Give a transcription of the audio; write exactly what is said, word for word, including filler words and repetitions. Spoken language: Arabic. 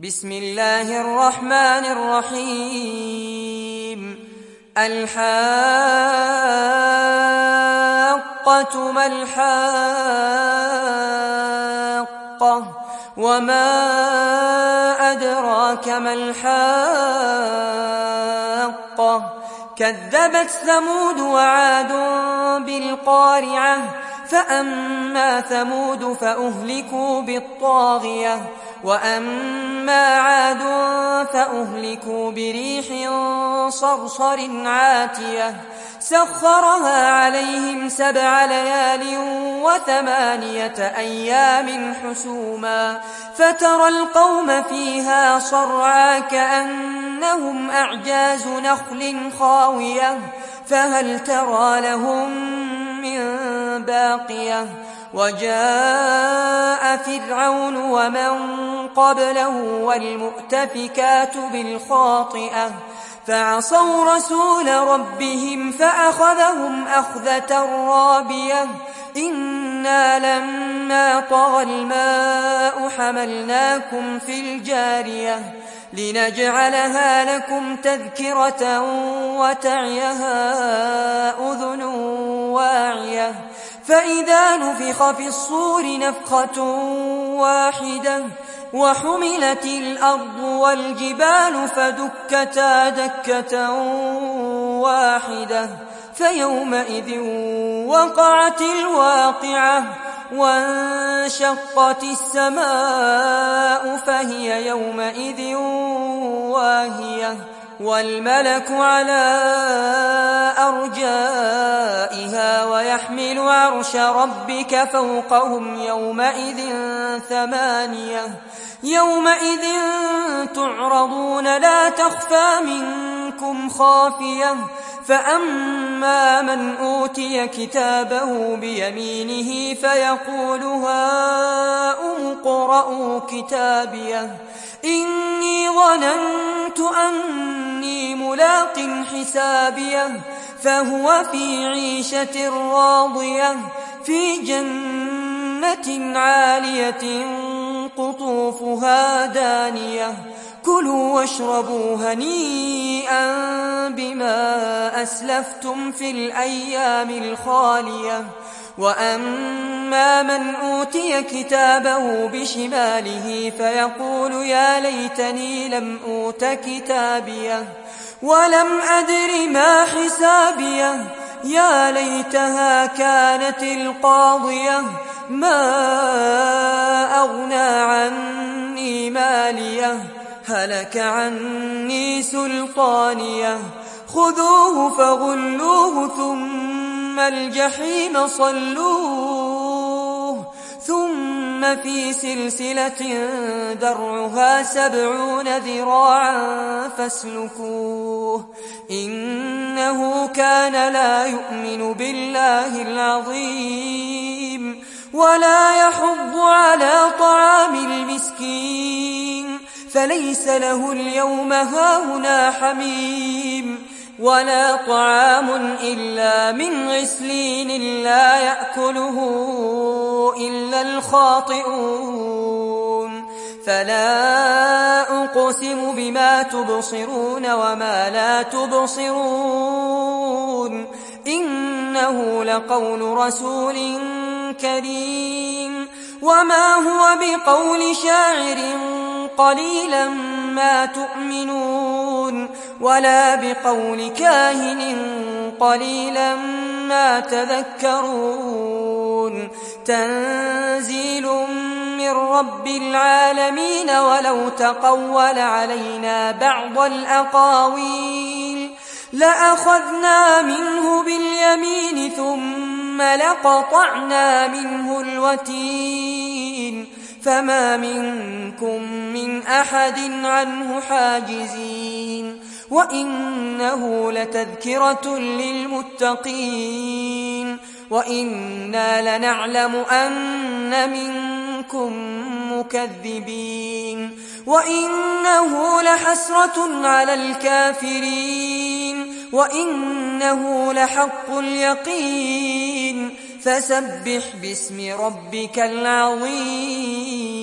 بسم الله الرحمن الرحيم الحاقة ما الحاقة وما أدراك ما الحاقة كذبت ثمود وعاد بالقارعة فأما ثمود فأهلكوا بالطاغية وأما عاد فأهلكوا بريح صرصر عاتية سخرها عليهم سبع ليال وثمانية أيام حسوما فترى القوم فيها صرعا كأنهم أعجاز نخل خاوية فهل ترى لهم من باقية وجاء فرعون ومن قبله والمؤتفكات بالخاطئة فعصوا رسول ربهم فأخذهم أخذة رابية إنا لما طغى الماء حملناكم في الجارية لنجعلها لكم تذكرة وتعيها أذن واعية فإذا نفخ في الصور نفخة واحدة وحملت الأرض والجبال فدكتا دكة واحدة فيومئذ وقعت الواقعة وانشقت السماء فهي يومئذ واهية والملك على أرجائها ويحمل عرش ربك فوقهم يومئذ ثمانية يومئذ تعرضون لا تخفى منكم خافية فأما من أوتي كتابه بيمينه فيقول هاؤم اقرءوا كتابيه إني ظننت أني ملاق حسابيه فهو في عيشة راضية في جنة عالية قطوفها دانية كلوا واشربوا هنيئا بما أسلفتم في الأيام الخالية وأما من أوتي كتابه بشماله فيقول يا ليتني لم أوت كتابيه ولم أدر ما حسابيه يا ليتها كانت القاضية ما أغنى عني ماليه هلك عني سلطانيه خذوه فغلوه ثم الجحيم صلوه ثم في سلسلة درعها سبعون ذراعا فاسلكوه إنه كان لا يؤمن بالله العظيم ولا يحض على طعام المسكين فليس له اليوم هاهنا حميم ولا طعام إلا من غسلين لا يأكله إلا الخاطئون فلا أقسم بما تبصرون وما لا تبصرون إنه لقول رسول كريم وما هو بقول شاعر قليلا ما تؤمنون ولا بقول كاهن قليلا ما تذكرون تنزيل من رب العالمين ولو تقول علينا بعض الأقاويل لأخذنا منه باليمين ثم لقطعنا منه الوتين فما منكم من أحد عنه حاجزين وإنه لتذكرة للمتقين وإنا لنعلم أن منكم مكذبين وإنه لحسرة على الكافرين وإنه لحق اليقين فسبح باسم ربك العظيم.